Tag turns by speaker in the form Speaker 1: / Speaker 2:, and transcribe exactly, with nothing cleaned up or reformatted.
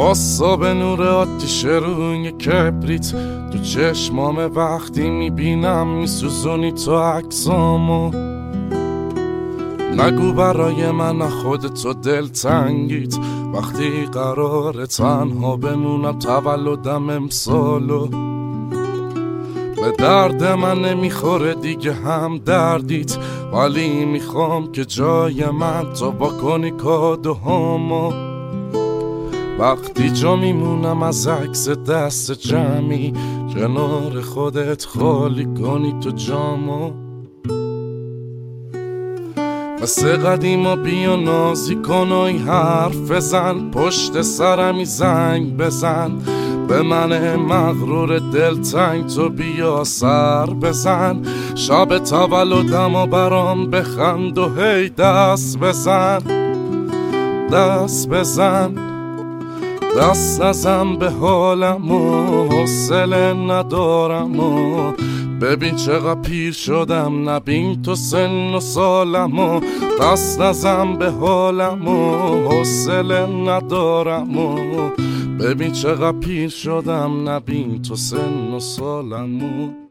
Speaker 1: باسا به نور آتیش روی کبریت تو چشمام وقتی میبینم میسوزونی تو عکسامو. نگو برای من خودتو دلتنگیت وقتی قراره تنها بمونم تولدم امسالو. به درد من نمیخوره دیگه هم دردیت، ولی میخوام که جای من تو بکنی کادوهامو. وقتی جا میمونم از عکس دست جمعی کنار خودت خالی کنی تو جامو. مثل قدیما بیا نازی کن و این حرف بزن، پشت سرمی زنگ بزن به من مغرور دلتنگ تو بیا سر بزن. شب تولدم و برام بخند و هی دست بزن دست بزن دست نزن به حالم و حوصله ندارم و ببین چقدر پیر شدم نبین تو سن و سالم و دست نزن به حالم و حوصله ندارم و ببین چقدر پیر شدم نبین تو سن و سالم و